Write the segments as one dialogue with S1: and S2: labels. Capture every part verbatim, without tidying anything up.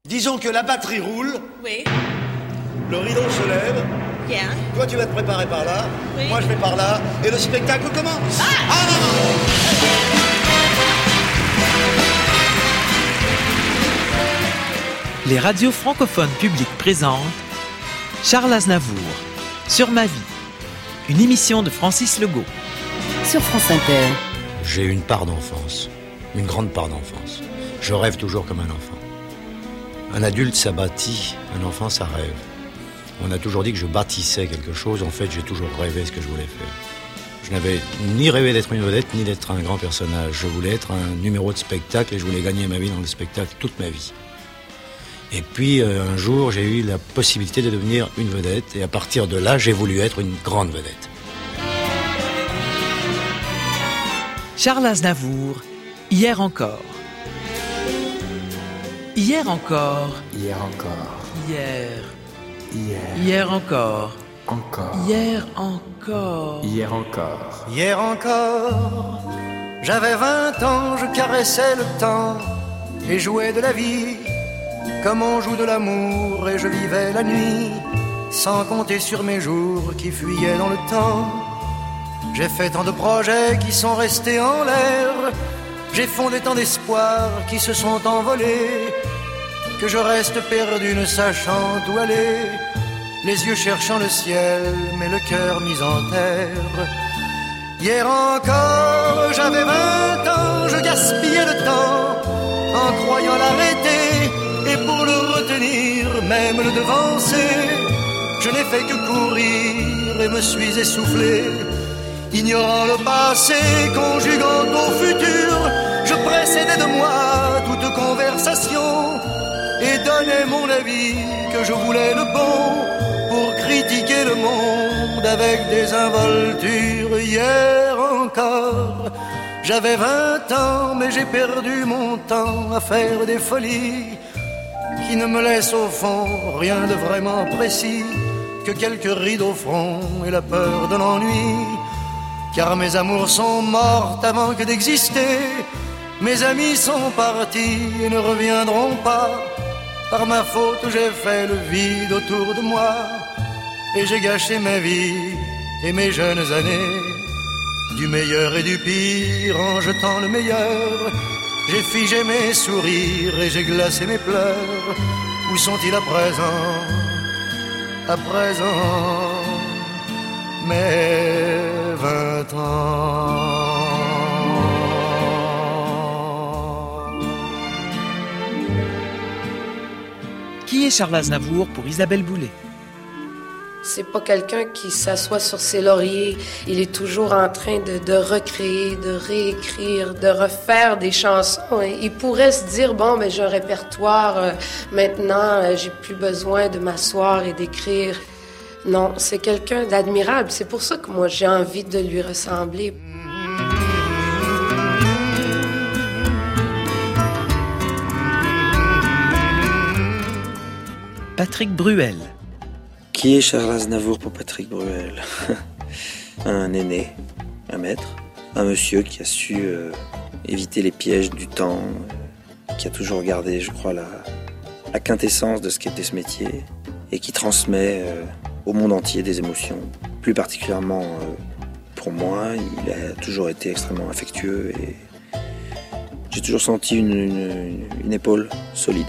S1: Disons que la batterie roule.
S2: Oui.
S1: Le rideau se lève.
S2: Bien.
S1: Toi, tu vas te préparer par là.
S2: Oui.
S1: Moi, je vais par là. Et le spectacle commence.
S2: Ah,
S1: ah non, non.
S3: Les radios francophones publiques présentent Charles Aznavour, Sur ma vie, une émission de Francis Legault.
S4: Sur France Inter.
S5: J'ai une part d'enfance, une grande part d'enfance. Je rêve toujours comme un enfant. Un adulte, ça bâtit, un enfant, ça rêve. On a toujours dit que je bâtissais quelque chose. En fait, j'ai toujours rêvé ce que je voulais faire. Je n'avais ni rêvé d'être une vedette, ni d'être un grand personnage. Je voulais être un numéro de spectacle et je voulais gagner ma vie dans le spectacle toute ma vie. Et puis, euh, un jour, j'ai eu la possibilité de devenir une vedette. Et à partir de là, j'ai voulu être une grande vedette.
S3: Charles Aznavour, Hier encore. Hier encore.
S6: Hier encore.
S3: Hier.
S6: Hier.
S3: Hier encore.
S6: Encore.
S3: Hier encore.
S6: Hier encore.
S1: Hier encore, j'avais vingt ans, je caressais le temps et jouais de la vie comme on joue de l'amour, et je vivais la nuit sans compter sur mes jours qui fuyaient dans le temps. J'ai fait tant de projets qui sont restés en l'air, j'ai fondé tant d'espoirs qui se sont envolés, que je reste perdu ne sachant où aller, les yeux cherchant le ciel mais le cœur mis en terre. Hier encore j'avais vingt ans, je gaspillais le temps en croyant l'arrêter, et pour le retenir, même le devancer, je n'ai fait que courir et me suis essoufflé. Ignorant le passé, conjuguant au futur, je précédais de moi toute conversation et donnais mon avis que je voulais le bon pour critiquer le monde avec des involtures. Hier encore, j'avais vingt ans, mais j'ai perdu mon temps à faire des folies qui ne me laissent au fond rien de vraiment précis que quelques rides au front et la peur de l'ennui. Car mes amours sont mortes avant que d'exister, mes amis sont partis et ne reviendront pas. Par ma faute j'ai fait le vide autour de moi, et j'ai gâché ma vie et mes jeunes années. Du meilleur et du pire en jetant le meilleur, j'ai figé mes sourires et j'ai glacé mes pleurs. Où sont-ils à présent? À présent, mes vingt ans.
S3: Qui est Charles Aznavour pour Isabelle Boulay?
S7: C'est pas quelqu'un qui s'assoit sur ses lauriers. Il est toujours en train de, de recréer, de réécrire, de refaire des chansons. Il pourrait se dire, bon, mais j'ai un répertoire, euh, maintenant, euh, j'ai plus besoin de m'asseoir et d'écrire. Non, c'est quelqu'un d'admirable. C'est pour ça que moi, j'ai envie de lui ressembler.
S3: Patrick Bruel.
S8: Qui est Charles Aznavour pour Patrick Bruel? Un aîné, un maître, un monsieur qui a su euh, éviter les pièges du temps, euh, qui a toujours gardé, je crois, la, la quintessence de ce qu'était ce métier, et qui transmet euh, au monde entier des émotions. Plus particulièrement euh, pour moi, il a toujours été extrêmement affectueux, et j'ai toujours senti une, une, une épaule solide.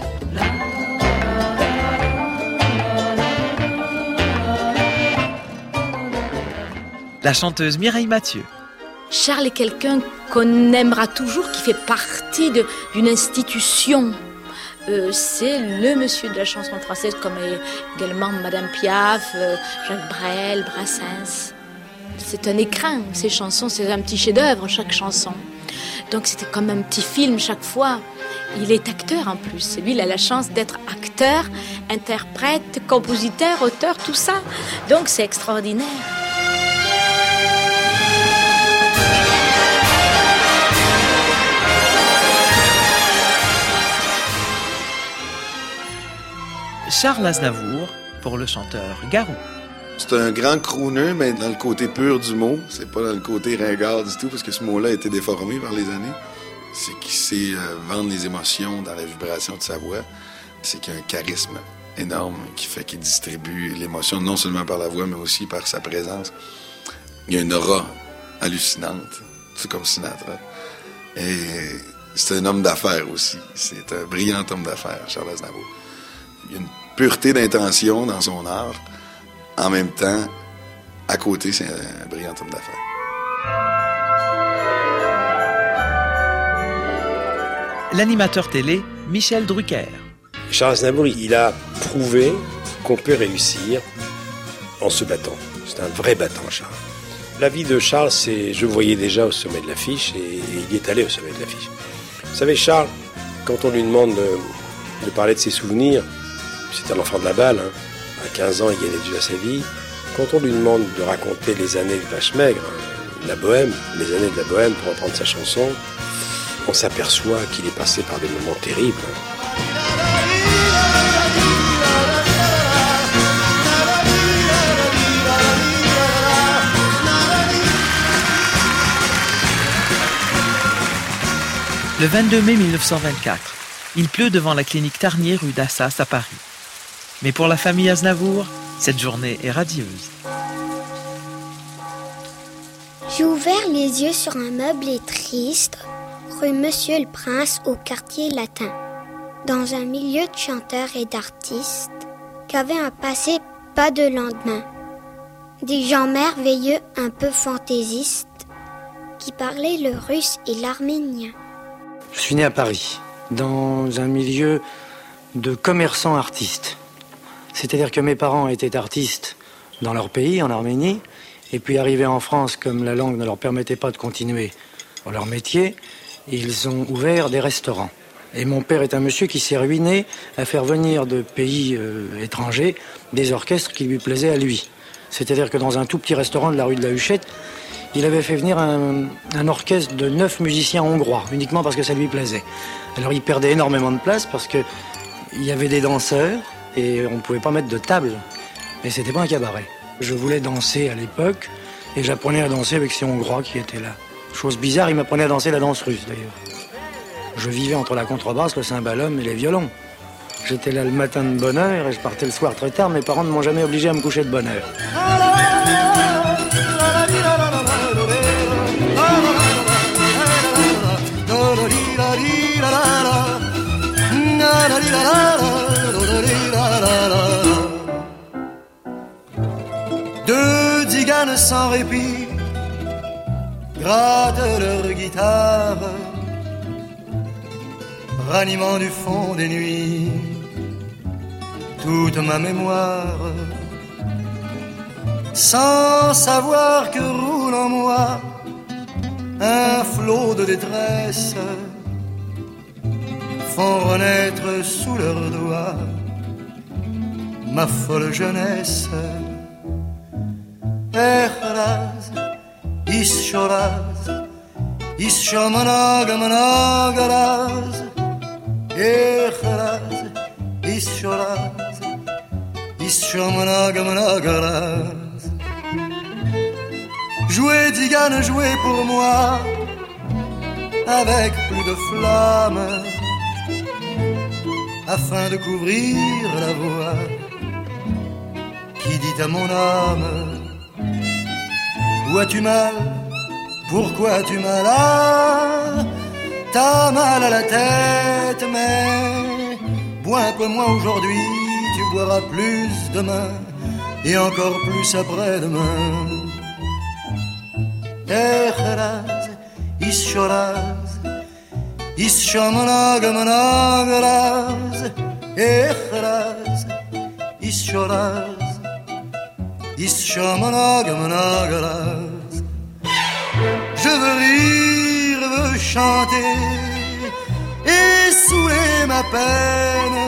S3: La chanteuse Mireille Mathieu.
S9: Charles est quelqu'un qu'on aimera toujours, qui fait partie de, d'une institution. Euh, c'est le monsieur de la chanson française, comme également Madame Piaf, euh, Jacques Brel, Brassens. C'est un écrin, ces chansons, c'est un petit chef-d'œuvre, chaque chanson. Donc c'était comme un petit film chaque fois. Il est acteur en plus. Lui, il a la chance d'être acteur, interprète, compositeur, auteur, tout ça. Donc c'est extraordinaire.
S3: Charles Aznavour pour le chanteur Garou.
S10: C'est un grand crooner, mais dans le côté pur du mot. C'est pas dans le côté ringard du tout, parce que ce mot-là a été déformé par les années. C'est qu'il sait euh, vendre les émotions dans la vibration de sa voix. c'est qu'il y a un charisme énorme qui fait qu'il distribue l'émotion, non seulement par la voix, mais aussi par sa présence. Il y a une aura hallucinante, c'est comme Sinatra. Et c'est un homme d'affaires aussi. C'est un brillant homme d'affaires, Charles Aznavour. Il y a une pureté d'intention dans son art. En même temps, à côté, c'est un brillant homme d'affaires.
S3: L'animateur télé Michel Drucker.
S2: Charles Aznavour, il a prouvé qu'on peut réussir en se battant. C'est un vrai battant, Charles. La vie de Charles, c'est, je le voyais déjà au sommet de l'affiche et, et il y est allé au sommet de l'affiche. Vous savez, Charles, quand on lui demande de, de parler de ses souvenirs, c'est un enfant de la balle, hein, à quinze ans, il gagnait déjà sa vie. Quand on lui demande de raconter les années de Vache Maigre, la bohème, les années de la bohème, pour reprendre sa chanson, on s'aperçoit qu'il est passé par des moments terribles.
S3: Le vingt-deux mai mille neuf cent vingt-quatre, il pleut devant la clinique Tarnier rue d'Assas à Paris. Mais pour la famille Aznavour, cette journée est radieuse.
S11: J'ai ouvert les yeux sur un meublé triste, rue Monsieur le Prince au quartier latin, dans un milieu de chanteurs et d'artistes qu'avait un passé pas de lendemain. Des gens merveilleux un peu fantaisistes qui parlaient le russe et l'arménien.
S1: Je suis né à Paris, dans un milieu de commerçants artistes. C'est-à-dire que mes parents étaient artistes dans leur pays, en Arménie, et puis arrivés en France, comme la langue ne leur permettait pas de continuer leur métier, ils ont ouvert des restaurants. Et mon père est un monsieur qui s'est ruiné à faire venir de pays euh, étrangers des orchestres qui lui plaisaient à lui. C'est-à-dire que dans un tout petit restaurant de la rue de la Huchette, il avait fait venir un, un orchestre de neuf musiciens hongrois, uniquement parce que ça lui plaisait. Alors il perdait énormément de place parce qu'il y avait des danseurs et on ne pouvait pas mettre de table. Et c'était pas un cabaret. Je voulais danser à l'époque et j'apprenais à danser avec ces Hongrois qui étaient là. Chose bizarre, ils m'apprenaient à danser la danse russe d'ailleurs. Je vivais entre la contrebasse, le cymbalum et les violons. J'étais là le matin de bonne heure et je partais le soir très tard. Mes parents ne m'ont jamais obligé à me coucher de bonne heure. Deux tziganes sans répit grattent leur guitare, ranimant du fond des nuits toute ma mémoire, sans savoir que roule en moi un flot de détresse, font renaître sous leurs doigts ma folle jeunesse. Echraz, ischoraz, ischomonogmonograz, Echraz, ischoraz, ischomonogmonograz. Jouez, Tzigane, jouez pour moi, avec plus de flamme, afin de couvrir la voix qui dit à mon âme: où as-tu mal? Pourquoi as-tu mal? Ah, t'as mal à la tête, mais bois un peu moins aujourd'hui, tu boiras plus demain, et encore plus après-demain. Echraz, ischoraz, ischomonogmonograz, Echraz, ischoraz, ischomonogmonograz. Je veux rire, veux chanter et saouler ma peine,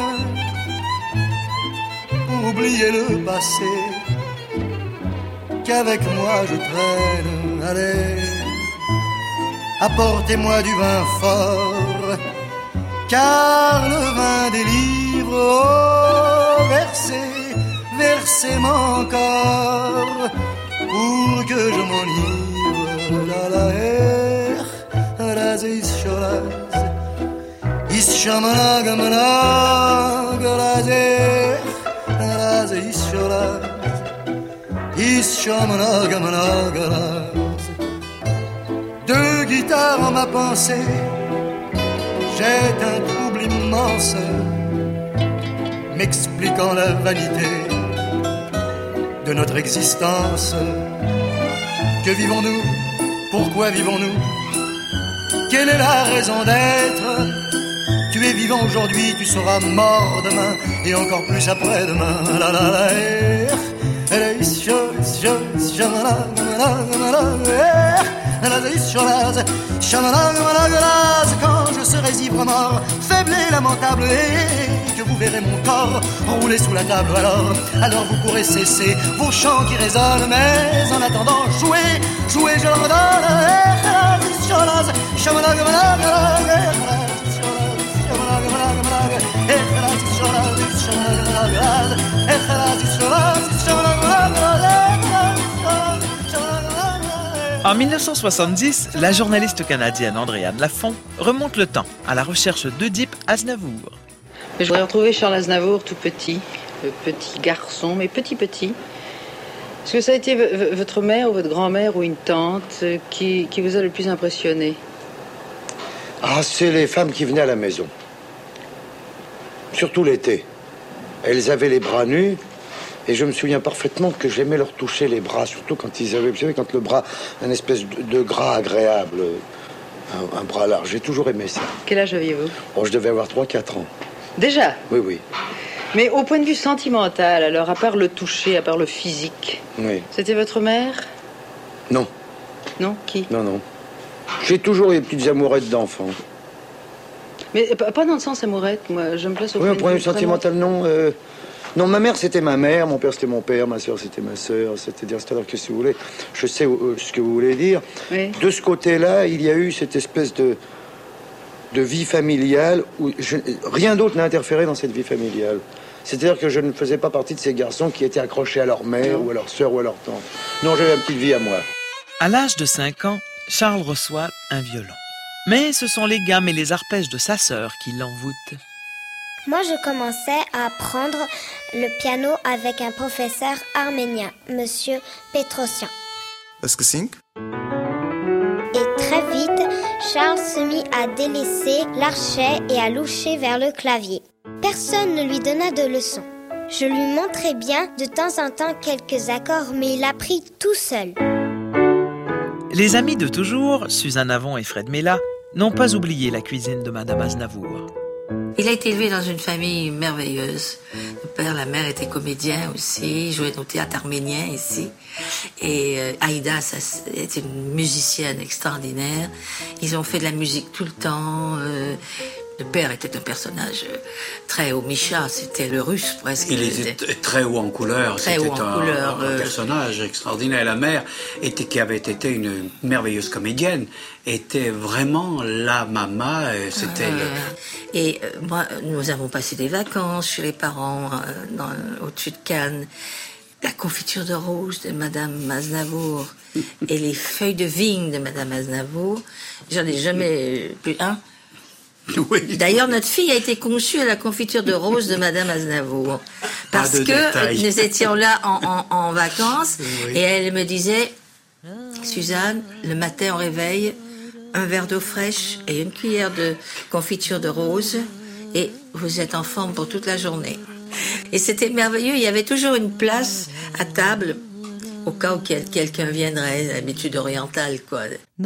S1: oublier le passé qu'avec moi je traîne. Allez, apportez-moi du vin fort, car le vin délivre. Oh, versez, versez-moi encore pour que je m'enivre. La la er, raz ischoraz, Ishamana gamana galaze, galaze ishola. Ishamana gamana galaze. Deux guitares en ma pensée, jette un trouble immense, m'expliquant la vanité de notre existence. Que vivons-nous? Pourquoi vivons-nous? Quelle est la raison d'être? Tu es vivant aujourd'hui, tu seras mort demain, et encore plus après-demain. La la la, eh, eh, isho, isho, shamana, gamana, gamana, eh, la isho, la, shamana, gamana, gamana. Quand je serai ivre mort, faible et lamentable, et que vous verrez mon corps rouler sous la table, alors, alors vous pourrez cesser vos chants qui résonnent, mais en attendant, jouez, jouez, je leur donne, eh, la isho, la, shamana, gamana, gamana, eh,
S3: En mille neuf cent soixante-dix, la journaliste canadienne Andréane Lafont remonte le temps à la recherche d'Œdipe Aznavour.
S12: Je voudrais retrouver Charles Aznavour tout petit, le petit garçon, mais petit petit. Est-ce que ça a été v- votre mère ou votre grand-mère ou une tante qui, qui vous a le plus impressionné?
S5: Ah, c'est les femmes qui venaient à la maison. Surtout l'été. Elles avaient les bras nus, et je me souviens parfaitement que j'aimais leur toucher les bras, surtout quand ils avaient, vous savez, quand le bras, un espèce de, de gras agréable, un, un bras large. J'ai toujours aimé ça.
S12: Quel âge aviez-vous?
S5: Oh, je devais avoir trois quatre ans.
S12: Déjà?
S5: Oui, oui.
S12: Mais au point de vue sentimental, alors, à part le toucher, à part le physique,
S5: Oui.
S12: c'était votre mère?
S5: Non.
S12: Non? Qui?
S5: Non, non. J'ai toujours eu des petites amourettes d'enfants.
S12: Mais pas dans le sens amourette, moi, je me place au
S5: Oui,
S12: point
S5: un point de vue
S12: vraiment...
S5: sentimental, non. Euh, non, ma mère, c'était ma mère, mon père, c'était mon père, ma soeur, c'était ma soeur. C'est-à-dire, c'est-à-dire que, si vous voulez, je sais euh, ce que vous voulez dire.
S12: Oui.
S5: De ce côté-là, il y a eu cette espèce de, de vie familiale où je, rien d'autre n'a interféré dans cette vie familiale. C'est-à-dire que je ne faisais pas partie de ces garçons qui étaient accrochés à leur mère non. ou à leur sœur ou à leur tante. Non, j'avais une petite vie à moi.
S3: À l'âge de cinq ans, Charles reçoit un violon. Mais ce sont les gammes et les arpèges de sa sœur qui l'envoûtent.
S11: Moi, je commençais à apprendre le piano avec un professeur arménien, Monsieur Petrosian.
S6: Est-ce que c'est?
S11: Et très vite, Charles se mit à délaisser l'archet et à loucher vers le clavier. Personne ne lui donna de leçons. Je lui montrais bien de temps en temps quelques accords, mais il apprit tout seul.
S3: Les amis de toujours, Suzanne Avon et Fred Mella, n'ont pas oublié la cuisine de Madame Aznavour.
S13: Il a été élevé dans une famille merveilleuse. Le père, la mère étaient comédiens aussi, jouaient au théâtre arménien ici. Et euh, Aïda, ça, est une musicienne extraordinaire. Ils ont fait de la musique tout le temps. Euh, Le père était un personnage très haut. Micha, c'était le russe presque.
S14: Il était très haut en couleur.
S13: Très
S14: c'était
S13: haut en
S14: un,
S13: couleur.
S14: un personnage extraordinaire. La mère, était, qui avait été une merveilleuse comédienne, était vraiment la maman. C'était
S13: euh,
S14: le...
S13: Et euh, moi, nous avons passé des vacances chez les parents euh, dans, au-dessus de Cannes. La confiture de rose de Madame Aznavour et les feuilles de vigne de Madame Aznavour. J'en ai jamais plus un. Oui. D'ailleurs, notre fille a été conçue à la confiture de rose de Madame Aznavour. Parce que détails. Nous étions là en, en, en vacances, oui. Et elle me disait, Suzanne, le matin au réveil, un verre d'eau fraîche et une cuillère de confiture de rose, et vous êtes en forme pour toute la journée. Et c'était merveilleux, il y avait toujours une place à table, au cas où quel, quelqu'un viendrait, l'habitude orientale, quoi.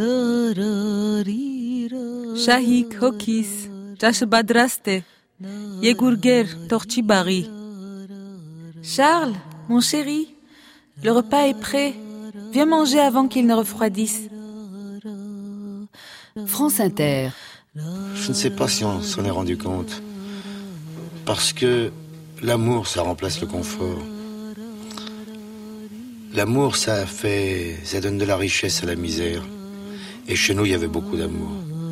S15: Shahik, Hokis, Jash Badraste, Yegurger, Torchi Bari. Charles, mon chéri, le repas est prêt. Viens manger avant qu'il ne refroidisse.
S4: France Inter.
S5: Je ne sais pas si on s'en est rendu compte. Parce que l'amour, ça remplace le confort. L'amour, ça fait, ça donne de la richesse à la misère. Et chez nous, il y avait beaucoup d'amour.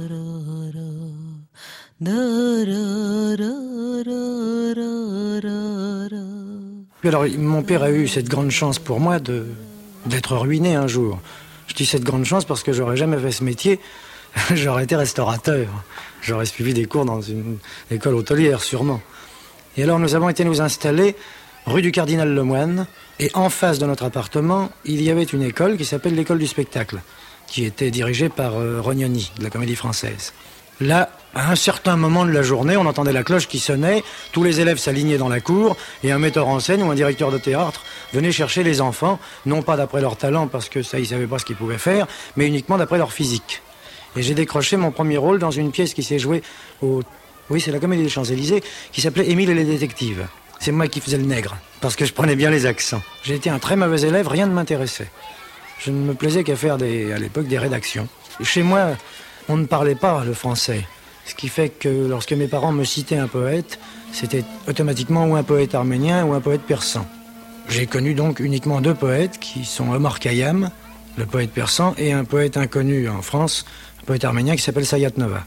S16: Alors, mon père a eu cette grande chance pour moi de, d'être ruiné un jour. Je dis cette grande chance parce que j'aurais jamais fait ce métier j'aurais été restaurateur. J'aurais suivi des cours dans une école hôtelière, sûrement. Et alors, nous avons été nous installer rue du Cardinal Lemoine. Et en face de notre appartement, il y avait une école qui s'appelle l'école du spectacle, qui était dirigée par euh, Rognoni, de la Comédie Française. Là, à un certain moment de la journée, on entendait la cloche qui sonnait, tous les élèves s'alignaient dans la cour, et un metteur en scène ou un directeur de théâtre venait chercher les enfants, non pas d'après leur talent, parce que ça, ils savaient pas ce qu'ils pouvaient faire, mais uniquement d'après leur physique. Et j'ai décroché mon premier rôle dans une pièce qui s'est jouée au... Oui, c'est la Comédie des Champs-Élysées, qui s'appelait Émile et les détectives. C'est moi qui faisais le nègre, parce que je prenais bien les accents. J'ai été un très mauvais élève, rien ne m'intéressait. Je ne me plaisais qu'à faire, des, à l'époque, des rédactions. Et chez moi, on ne parlait pas le français. Ce qui fait que lorsque mes parents me citaient un poète, c'était automatiquement ou un poète arménien ou un poète persan. J'ai connu donc uniquement deux poètes, qui sont Omar Khayyam, le poète persan, et un poète inconnu en France, un poète arménien qui s'appelle Sayat Nova.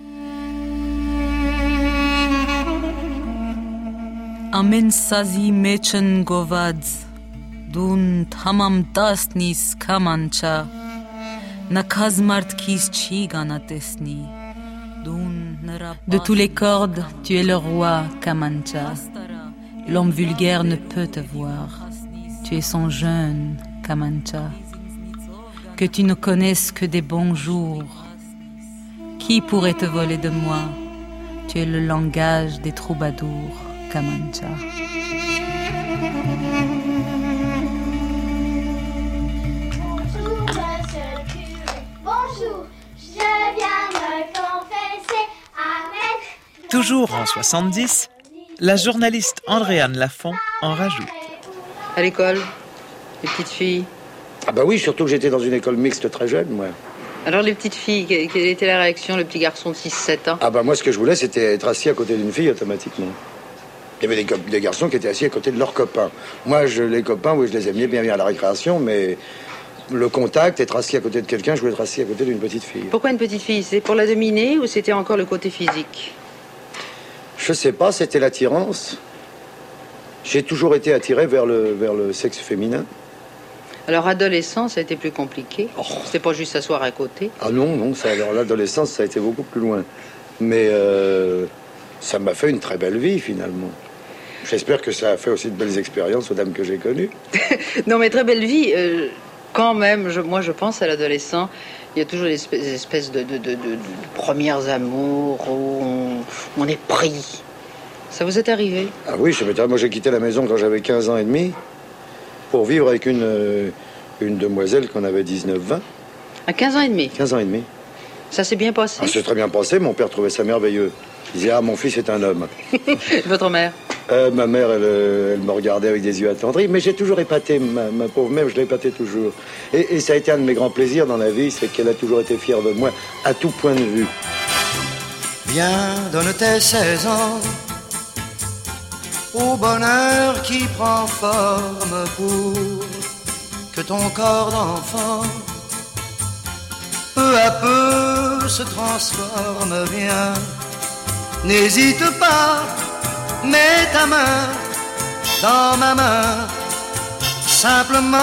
S15: Amen sazi mechen govadz, dun tamam dasnis kamancha, nakazmart kis chi ganatesni, dun nara. De tous les cordes, tu es le roi, Kamancha. L'homme vulgaire ne peut te voir. Tu es son jeune, Kamancha. Que tu ne connaisses que des bons jours. Qui pourrait te voler de moi? Tu es le langage des troubadours, Kamancha.
S11: Bonjour, je viens me confesser à mettre...
S3: Toujours en soixante-dix, la journaliste Andréane Lafont en rajoute.
S12: À l'école, les petites filles.
S5: Ah bah oui, surtout que j'étais dans une école mixte très jeune, moi.
S12: Alors les petites filles, quelle était la réaction, le petit garçon de six sept ans?
S5: Ah bah moi, ce que je voulais, c'était être assis à côté d'une fille automatiquement. Il y avait des, des garçons qui étaient assis à côté de leurs copains. Moi, je, les copains, oui, je les aimais bien bien à la récréation, mais le contact, être assis à côté de quelqu'un, je voulais être assis à côté d'une petite fille.
S12: Pourquoi une petite fille? C'est pour la dominer ou c'était encore le côté physique?
S5: Je sais pas, c'était l'attirance. J'ai toujours été attiré vers le, vers le sexe féminin.
S12: Alors, adolescence, ça a été plus compliqué. Oh. C'était pas juste s'asseoir à côté.
S5: Ah non, non, ça, alors l'adolescence, ça a été beaucoup plus loin. Mais euh, ça m'a fait une très belle vie, finalement. J'espère que ça a fait aussi de belles expériences aux dames que j'ai connues.
S12: Non, mais très belle vie. Euh, quand même, je, moi, je pense à l'adolescent. Il y a toujours des espèces, des espèces de, de, de, de, de premières amours où on, on est pris. Ça vous est arrivé?
S5: Ah oui, je m'étais, moi j'ai quitté la maison quand j'avais quinze ans et demi pour vivre avec une, euh, une demoiselle qu'on avait dix-neuf vingt.
S12: À quinze ans et demi?
S5: quinze ans et demi.
S12: Ça s'est bien passé?
S5: Ah, c'est très bien passé, mon père trouvait ça merveilleux. Il disait, ah, mon fils est un homme.
S12: Votre mère? euh,
S5: Ma mère, elle, elle me regardait avec des yeux attendris, mais j'ai toujours épaté ma, ma pauvre mère, je l'ai épatée toujours. Et, et ça a été un de mes grands plaisirs dans la vie, c'est qu'elle a toujours été fière de moi, à tout point de vue.
S1: Viens, donne tes seize ans au bonheur qui prend forme pour que ton corps d'enfant peu à peu se transforme. Bien, n'hésite pas, mets ta main dans ma main simplement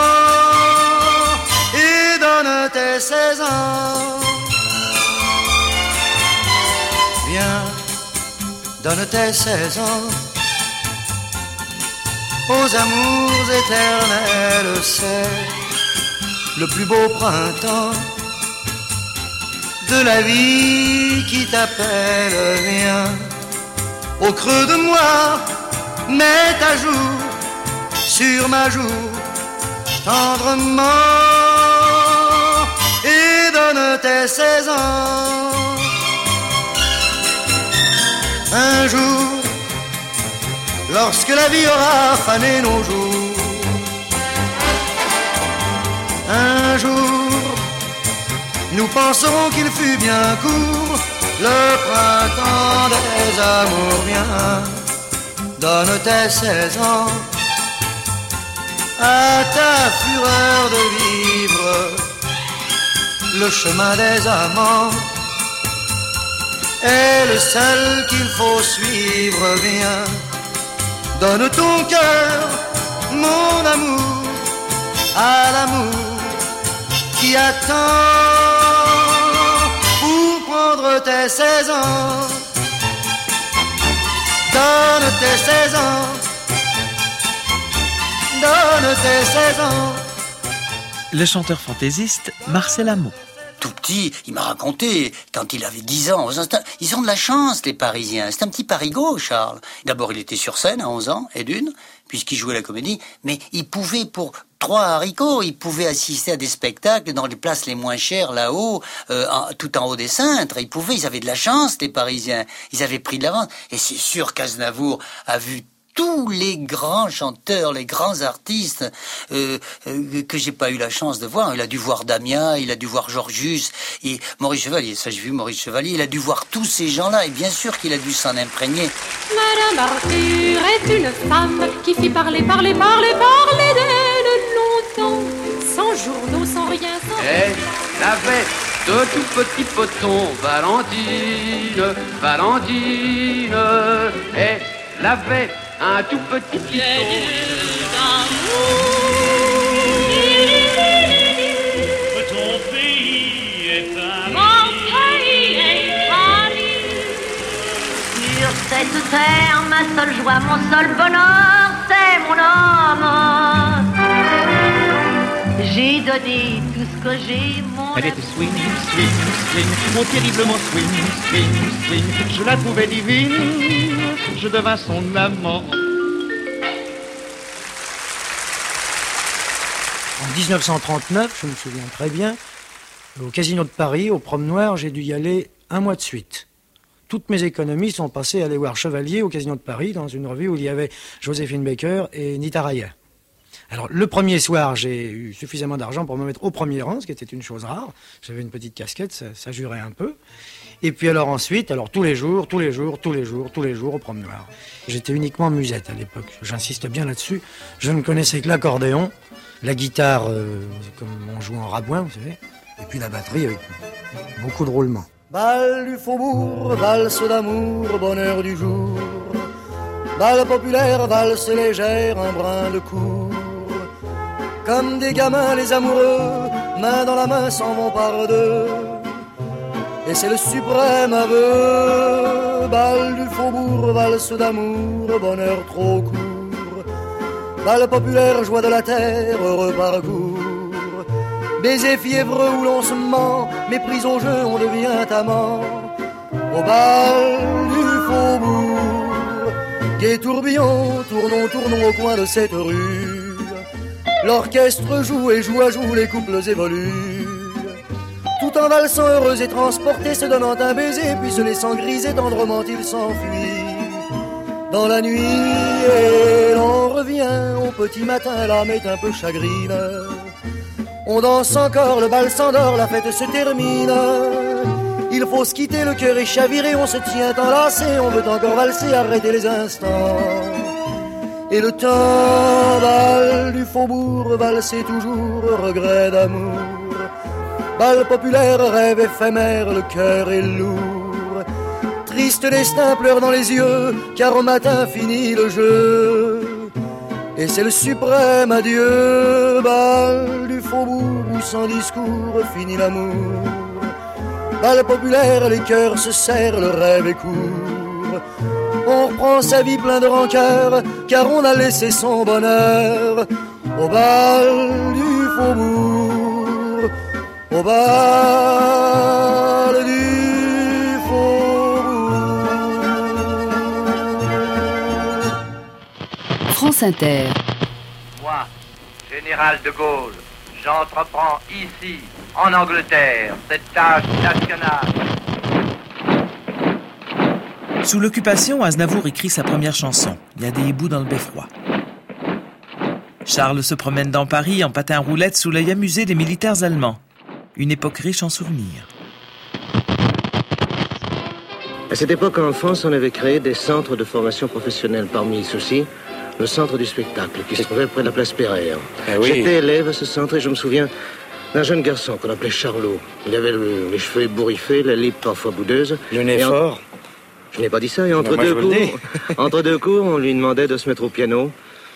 S1: et donne tes seize ans. Viens, donne tes seize ans aux amours éternels, c'est le plus beau printemps de la vie qui t'appelle. Viens, au creux de moi, mets ta joue sur ma joue tendrement et donne tes seize ans. Un jour, lorsque la vie aura fané nos jours, un jour, nous penserons qu'il fut bien court le printemps des amours. Viens, donne tes seize ans à ta fureur de vivre le chemin des amants est le seul qu'il faut suivre. Viens, donne ton cœur, mon amour, à l'amour qui attend Donne tes seize ans, donne tes seize ans, donne tes seize ans.
S3: Le chanteur fantaisiste Marcel Amont.
S17: Tout petit, il m'a raconté, quand il avait dix ans, ils ont de la chance, les Parisiens. C'est un petit parigot, Charles. D'abord, il était sur scène à onze ans, et d'une, puisqu'il jouait la comédie, mais il pouvait, pour trois haricots, il pouvait assister à des spectacles dans les places les moins chères, là-haut, euh, en, tout en haut des cintres. Ils pouvaient, ils avaient de la chance, les Parisiens. Ils avaient pris de l'avance. Et c'est sûr qu'Aznavour a vu tous les grands chanteurs, les grands artistes euh, euh, que j'ai pas eu la chance de voir. Il a dû voir Damien, il a dû voir Georgius, et Maurice Chevalier. Ça, j'ai vu Maurice Chevalier. Il a dû voir tous ces gens-là, et bien sûr qu'il a dû s'en imprégner.
S18: Madame Arthur est une femme qui fit parler, parler, parler, parler d'elle longtemps, sans journaux, sans rien, sans...
S19: Elle avait de tout petits potons, Valentine, Valentine, elle avait un tout petit piston.
S18: Ton pays est un mon pays est Paris.
S20: Sur cette terre, ma seule joie, mon seul bonheur, c'est mon homme. J'ai donné tout ce que j'ai, mon...
S21: Elle était swing, swing, swing, mon terriblement swing, swing, swing. Je la trouvais divine, je devins son amant.
S16: En dix-neuf cent trente-neuf, je me souviens très bien, au Casino de Paris, au Promenoir, j'ai dû y aller un mois de suite. Toutes mes économies sont passées à aller voir Chevalier au Casino de Paris, dans une revue où il y avait Joséphine Baker et Nita Raya. Alors, le premier soir, j'ai eu suffisamment d'argent pour me mettre au premier rang, ce qui était une chose rare. J'avais une petite casquette, ça, ça jurait un peu. Et puis alors ensuite, alors tous les jours, tous les jours, tous les jours, tous les jours au Promenoir. J'étais uniquement musette à l'époque, j'insiste bien là-dessus. Je ne connaissais que l'accordéon, la guitare, euh, comme on joue en rabouin, vous savez, et puis la batterie avec beaucoup de roulements.
S1: Bal du faubourg, valse d'amour, bonheur du jour. Bal populaire, valse légère, un brin de cour. Comme des gamins, les amoureux, main dans la main, s'en vont par deux. Et c'est le suprême aveu. Bal du faubourg, valse d'amour, bonheur trop court. Bal populaire, joie de la terre, heureux parcours. Baiser fiévreux où l'on se ment, méprise au jeu, on devient amant. Au bal du faubourg, gai tourbillon, tournons, tournons au coin de cette rue. L'orchestre joue et joue à joue, les couples évoluent. Tout en valsant heureux et transportés, se donnant un baiser, puis se laissant griser tendrement, ils s'enfuient. Dans la nuit, et l'on revient au petit matin, l'âme est un peu chagrine. On danse encore, le bal s'endort, la fête se termine. Il faut se quitter, le cœur est chaviré, on se tient enlacé, on veut encore valser, arrêter les instants. Et le temps, bal du faubourg, valser toujours, regret d'amour. Bal populaire, rêve éphémère, le cœur est lourd. Triste destin, pleure dans les yeux, car au matin finit le jeu. Et c'est le suprême adieu, bal du faubourg, où sans discours finit l'amour. Bal populaire, les cœurs se serrent, le rêve est court. On reprend sa vie plein de rancœur, car on a laissé son bonheur au bal du faubourg, au bal du faubourg.
S4: France Inter.
S22: Moi, général de Gaulle, j'entreprends ici, en Angleterre, cette tâche nationale.
S3: Sous l'occupation, Aznavour écrit sa première chanson, Il y a des hiboux dans le beffroi. Charles se promène dans Paris en patin roulette sous l'œil amusé des militaires allemands. Une époque riche en souvenirs.
S23: À cette époque, en France, on avait créé des centres de formation professionnelle. Parmi ceux-ci, le centre du spectacle, qui se trouvait près de la place Pereire.
S2: Ah oui.
S23: J'étais élève à ce centre et je me souviens d'un jeune garçon qu'on appelait Charlot. Il avait le, les cheveux ébouriffés, la lippe parfois boudeuse.
S2: Le nez fort.
S23: Je n'ai pas dit ça, et entre,
S2: moi,
S23: deux cours, entre deux cours, on lui demandait de se mettre au piano.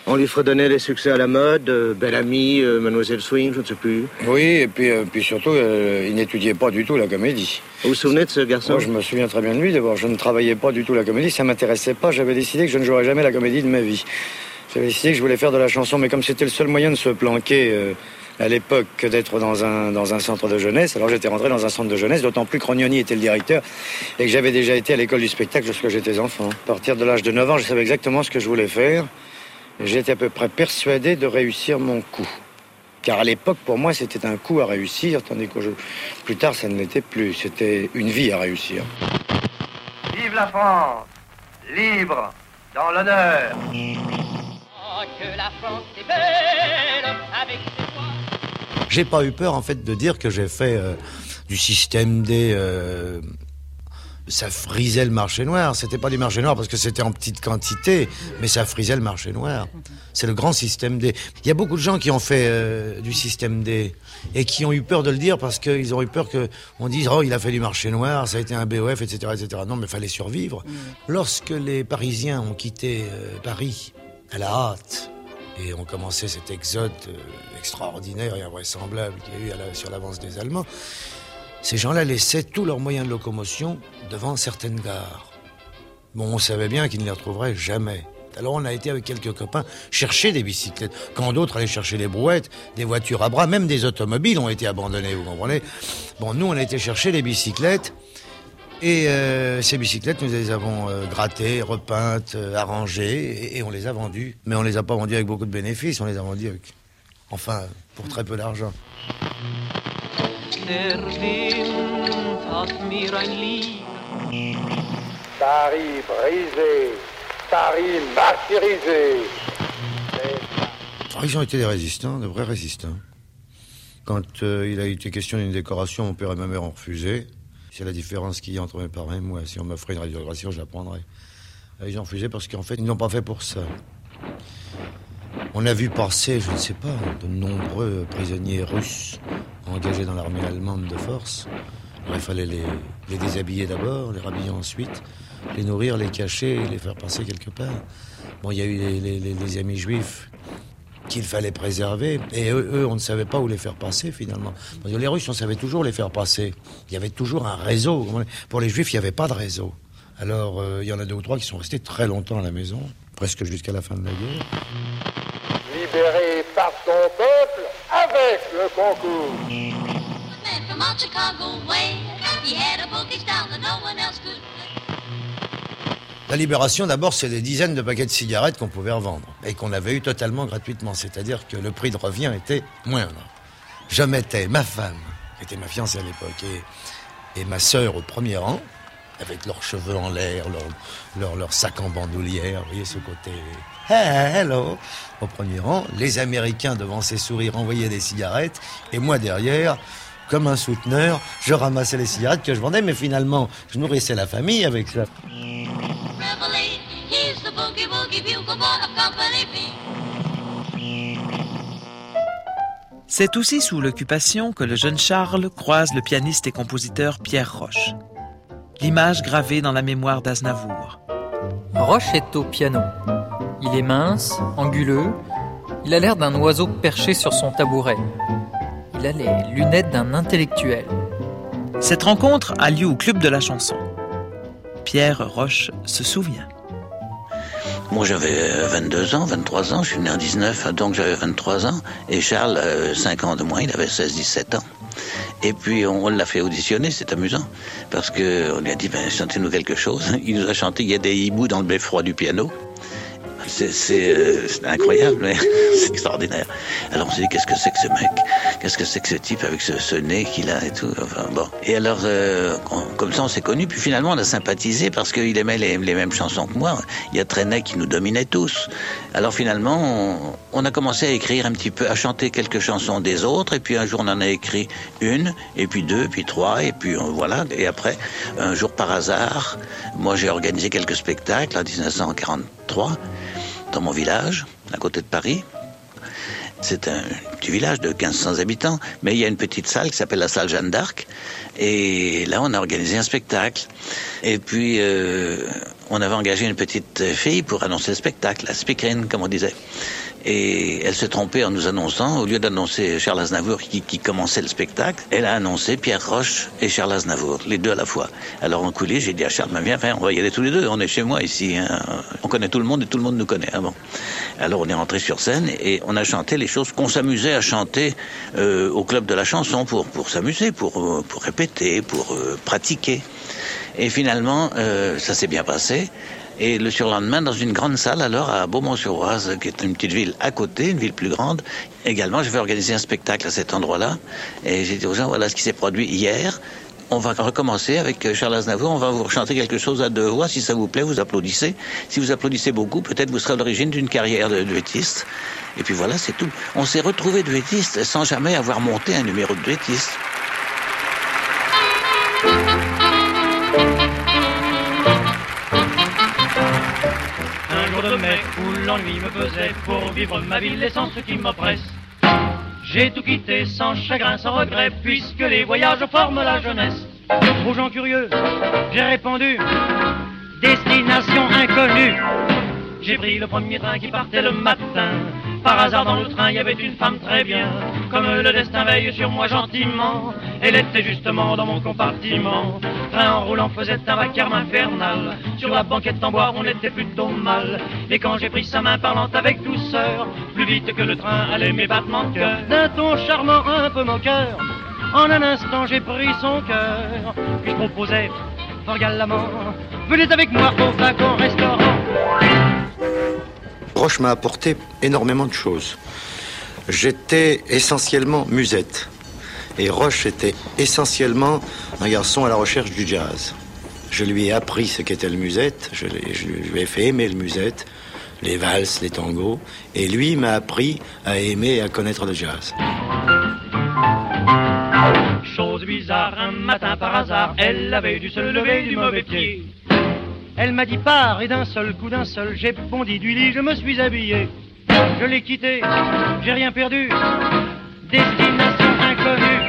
S23: On lui fredonnait les succès à la mode, euh, Belle Amie, euh, Mademoiselle Swing, je ne sais plus.
S16: Oui, et puis, euh, puis surtout, euh, il n'étudiait pas du tout la comédie.
S23: Vous vous souvenez de ce garçon?
S16: Moi, je me souviens très bien de lui. D'abord, je ne travaillais pas du tout la comédie, ça m'intéressait pas. J'avais décidé que je ne jouerais jamais la comédie de ma vie. J'avais décidé que je voulais faire de la chanson, mais comme c'était le seul moyen de se planquer euh, à l'époque que d'être dans un, dans un centre de jeunesse, alors j'étais rentré dans un centre de jeunesse, d'autant plus que Rognoni était le directeur et que j'avais déjà été à l'école du spectacle lorsque j'étais enfant. À partir de l'âge de neuf ans, je savais exactement ce que je voulais faire. J'étais à peu près persuadé de réussir mon coup. Car à l'époque, pour moi, c'était un coup à réussir, tandis que je... plus tard, ça ne l'était plus. C'était une vie à réussir.
S22: Vive la France, libre, dans l'honneur.
S21: Oh, que la France est belle, avec ses voix.
S5: J'ai pas eu peur, en fait, de dire que j'ai fait euh, du système D... Euh... Ça frisait le marché noir. C'était pas du marché noir parce que c'était en petite quantité, mais ça frisait le marché noir. C'est le grand système D. Il y a beaucoup de gens qui ont fait euh, du système D et qui ont eu peur de le dire parce qu'ils ont eu peur qu'on dise « Oh, il a fait du marché noir, ça a été un B O F, et cetera et cetera » Non, mais il fallait survivre. Mmh. Lorsque les Parisiens ont quitté euh, Paris à la hâte et ont commencé cet exode euh, extraordinaire et invraisemblable qu'il y a eu à la, sur l'avance des Allemands, ces gens-là laissaient tous leurs moyens de locomotion devant certaines gares. Bon, on savait bien qu'ils ne les retrouveraient jamais. Alors on a été avec quelques copains chercher des bicyclettes. Quand d'autres allaient chercher des brouettes, des voitures à bras, même des automobiles ont été abandonnés, vous comprenez? Bon, nous on a été chercher des bicyclettes. Et euh, ces bicyclettes, nous les avons euh, grattées, repeintes, euh, arrangées, et, et on les a vendues. Mais on les a pas vendues avec beaucoup de bénéfices, on les a vendues avec... Enfin, pour très peu d'argent.
S21: Der Wind hat mir ein Lied.
S22: Paris brisé, Paris martyrisé.
S5: Oh, ils ont été des résistants, de vrais résistants. Quand euh, il a été question d'une décoration, mon père et ma mère ont refusé. C'est la différence qu'il y a entre mes parents et moi. Si on m'offrait une radiographie, je la prendrais. Ils ont refusé parce qu'en fait, ils n'ont pas fait pour ça. On a vu passer, je ne sais pas, de nombreux prisonniers russes engagés dans l'armée allemande de force. Alors, il fallait les, les déshabiller d'abord, les rhabiller ensuite, les nourrir, les cacher et les faire passer quelque part. Bon, il y a eu les, les, les, les amis juifs qu'il fallait préserver. Et eux, eux, on ne savait pas où les faire passer, finalement. Parce que les Russes, on savait toujours les faire passer. Il y avait toujours un réseau. Pour les Juifs, il n'y avait pas de réseau. Alors, euh, il y en a deux ou trois qui sont restés très longtemps à la maison, presque jusqu'à la fin de la guerre.
S22: Libéré par son peuple avec le concours.
S5: La libération, d'abord, c'est des dizaines de paquets de cigarettes qu'on pouvait revendre et qu'on avait eu totalement gratuitement. C'est-à-dire que le prix de revient était moindre. Je mettais ma femme, qui était ma fiancée à l'époque, et, et ma sœur au premier rang, avec leurs cheveux en l'air, leurs leur, leur sacs en bandoulière, vous voyez ce côté... Hello. Au premier rang, les Américains devant ces sourires envoyaient des cigarettes, et moi derrière, comme un souteneur, je ramassais les cigarettes que je vendais, mais finalement, je nourrissais la famille avec ça.
S3: C'est aussi sous l'occupation que le jeune Charles croise le pianiste et compositeur Pierre Roche. L'image gravée dans la mémoire d'Aznavour.
S7: Roche est au piano. Il est mince, anguleux. Il a l'air d'un oiseau perché sur son tabouret. Il a les lunettes d'un intellectuel.
S3: Cette rencontre a lieu au Club de la Chanson. Pierre Roche se souvient.
S8: Moi, j'avais vingt-deux ans, vingt-trois ans. Je suis né en dix-neuf, donc j'avais vingt-trois ans. Et Charles, cinq ans de moins, il avait seize dix-sept ans. Et puis, on, on l'a fait auditionner, c'est amusant. Parce qu'on lui a dit, ben, chantez-nous quelque chose. Il nous a chanté, il y a des hiboux dans le beffroi du piano. C'est, c'est, euh, c'est incroyable, mais c'est extraordinaire. Alors on s'est dit, qu'est-ce que c'est que ce mec? Qu'est-ce que c'est que ce type avec ce, ce nez qu'il a et tout? Enfin bon. Et alors, euh, on, comme ça, on s'est connus. Puis finalement, on a sympathisé parce qu'il aimait les, les mêmes chansons que moi. Il y a Trenet qui nous dominait tous. Alors finalement, on, on a commencé à écrire un petit peu, à chanter quelques chansons des autres. Et puis un jour, on en a écrit une, et puis deux, et puis trois, et puis euh, voilà. Et après, un jour par hasard, moi j'ai organisé quelques spectacles en dix-neuf cent quarante-trois. Dans mon village, à côté de Paris. C'est un petit village de quinze cents habitants, mais il y a une petite salle qui s'appelle la salle Jeanne d'Arc, et là on a organisé un spectacle. Et puis euh, on avait engagé une petite fille pour annoncer le spectacle, la speakerine comme on disait. Et elle s'est trompée en nous annonçant, au lieu d'annoncer Charles Aznavour qui, qui commençait le spectacle, elle a annoncé Pierre Roche et Charles Aznavour, les deux à la fois. Alors en coulisses, j'ai dit à Charles, viens, viens, on va y aller tous les deux, on est chez moi ici, hein. On connaît tout le monde et tout le monde nous connaît. Ah bon. Alors on est rentré sur scène et on a chanté les choses qu'on s'amusait à chanter euh, au club de la chanson pour, pour s'amuser, pour, pour répéter, pour euh, pratiquer. Et finalement, euh, ça s'est bien passé. Et le surlendemain, dans une grande salle, alors, à Beaumont-sur-Oise, qui est une petite ville à côté, une ville plus grande, également, je vais organiser un spectacle à cet endroit-là. Et j'ai dit aux gens, voilà ce qui s'est produit hier. On va recommencer avec Charles Aznavour, on va vous chanter quelque chose à deux voix, si ça vous plaît, vous applaudissez. Si vous applaudissez beaucoup, peut-être vous serez à l'origine d'une carrière de duettiste. Et puis voilà, c'est tout. On s'est retrouvés duettistes sans jamais avoir monté un numéro de duettiste.
S21: De mai où l'ennui me pesait pour vivre ma vie, l'essence qui m'oppresse. J'ai tout quitté sans chagrin, sans regret, puisque les voyages forment la jeunesse. Aux gens curieux, j'ai répondu, destination inconnue. J'ai pris le premier train qui partait le matin. Par hasard dans le train, il y avait une femme très bien. Comme le destin veille sur moi gentiment, elle était justement dans mon compartiment. Train en roulant faisait un vacarme infernal. Sur la banquette en bois, on était plutôt mal. Et quand j'ai pris sa main parlant avec douceur, plus vite que le train allait mes battements de cœur. D'un ton charmant un peu moqueur, en un instant j'ai pris son cœur. Puis je proposais, fort galamment, venez avec moi au wagon restaurant.
S5: Roche m'a apporté énormément de choses. J'étais essentiellement musette. Et Roche était essentiellement un garçon à la recherche du jazz. Je lui ai appris ce qu'était le musette, je, je lui ai fait aimer le musette, les valses, les tangos, et lui m'a appris à aimer et à connaître le jazz.
S21: Chose bizarre, un matin par hasard, elle avait dû se lever du mauvais pied. Elle m'a dit pars et d'un seul coup, d'un seul, j'ai bondi du lit, je me suis habillé. Je l'ai quitté, j'ai rien perdu, destination inconnue.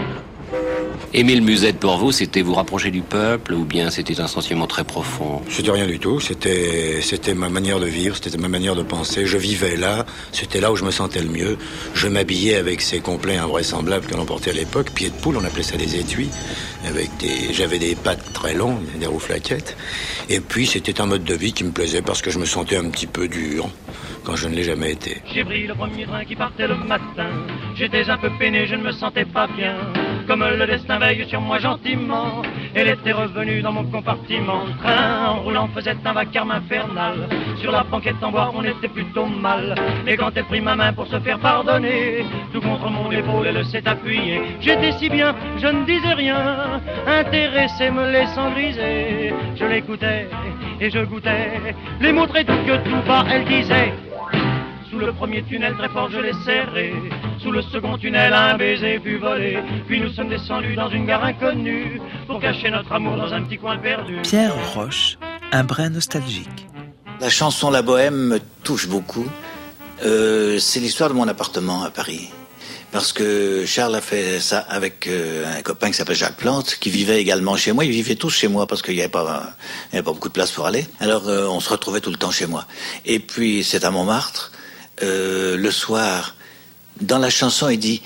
S6: Aimer le musette pour vous, c'était vous rapprocher du peuple ou bien c'était un sentiment très profond?
S5: C'était rien du tout, c'était, c'était ma manière de vivre, c'était ma manière de penser. Je vivais là, c'était là où je me sentais le mieux. Je m'habillais avec ces complets invraisemblables que l'on portait à l'époque, pieds de poule, on appelait ça des étuis. Avec des, j'avais des pattes très longues, des rouflaquettes. Et puis c'était un mode de vie qui me plaisait parce que je me sentais un petit peu dur quand je ne l'ai jamais été.
S21: J'ai pris le premier train qui partait le matin. J'étais un peu peiné, je ne me sentais pas bien. Comme le destin veille sur moi gentiment, elle était revenue dans mon compartiment. Le train en roulant faisait un vacarme infernal. Sur la banquette en bois, on était plutôt mal. Et quand elle prit ma main pour se faire pardonner, tout contre mon épaule, elle s'est appuyée. J'étais si bien, je ne disais rien, intéressé me laissant griser. Je l'écoutais et je goûtais les mots très doux que tout bas elle disait. Sous le premier tunnel très fort je l'ai serré. Sous le second tunnel un baiser fut volé. Puis nous sommes descendus dans une gare inconnue pour cacher notre amour dans un petit coin perdu.
S3: Pierre Roche, un brin nostalgique.
S8: La chanson La Bohème me touche beaucoup. Euh, c'est l'histoire de mon appartement à Paris. Parce que Charles a fait ça avec euh, un copain qui s'appelle Jacques Plante, qui vivait également chez moi. Ils vivaient tous chez moi parce qu'il n'y avait pas, il y avait pas beaucoup de place pour aller. Alors euh, on se retrouvait tout le temps chez moi. Et puis c'est à Montmartre. Euh, le soir, dans la chanson, il dit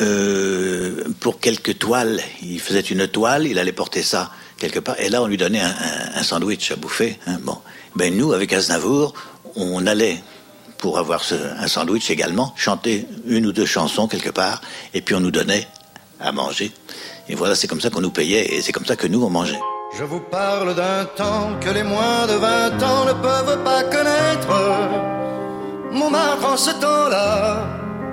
S8: euh, pour quelques toiles, il faisait une toile, il allait porter ça quelque part, et là on lui donnait un, un, un sandwich à bouffer. Hein, bon, ben nous avec Aznavour, on allait pour avoir ce, un sandwich également, chanter une ou deux chansons quelque part, et puis on nous donnait à manger. Et voilà, c'est comme ça qu'on nous payait, et c'est comme ça que nous on mangeait.
S1: Je vous parle d'un temps que les moins de vingt ans ne peuvent pas connaître. Montmartre en ce temps-là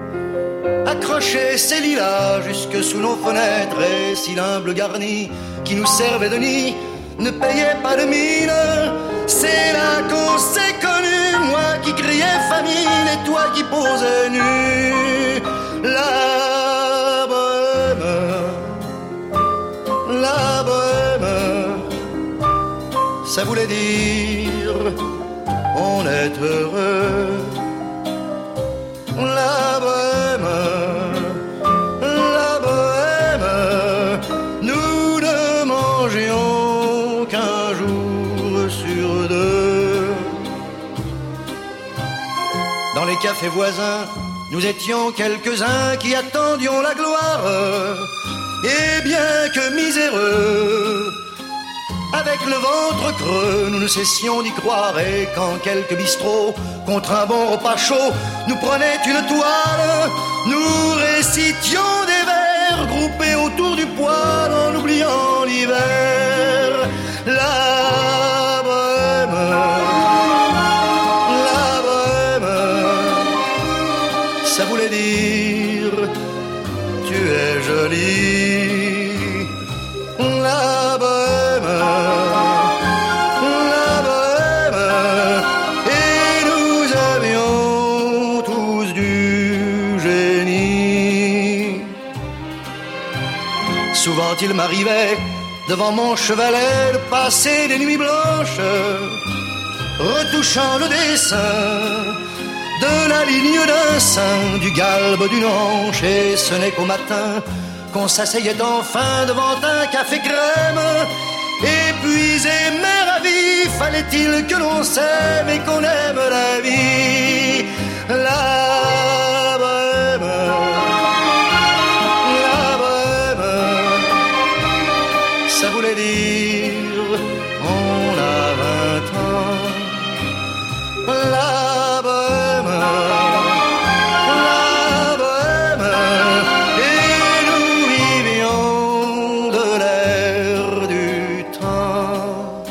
S1: accrochait ses lilas jusque sous nos fenêtres, et si l'humble garni qui nous servait de nid ne payait pas de mine, c'est là qu'on s'est connus, moi qui criais famine et toi qui posais nu. La bohème, la bohème, ça voulait dire on est heureux. La bohème, les cafés voisins, nous étions quelques-uns qui attendions la gloire. Et bien que miséreux, avec le ventre creux, nous ne cessions d'y croire. Et quand quelques bistrots, contre un bon repas chaud, nous prenaient une toile, nous récitions des vers groupés autour du poêle en oubliant l'hiver. La bohème, la bohème, ça voulait dire tu es jolie. La bohème, la bohème, et nous avions tous du génie. Souvent il m'arrivait devant mon chevalet de passer des nuits blanches, retouchant le dessin de la ligne d'un sein, du galbe d'une hanche. Et ce n'est qu'au matin qu'on s'asseyait enfin devant un café crème. Épuisé mais ravi, fallait-il que l'on s'aime et qu'on aime la vie. La bohème, la bohème, ça voulait dire on a vingt ans. La bohème, la bohème, et nous vivions de l'air du temps.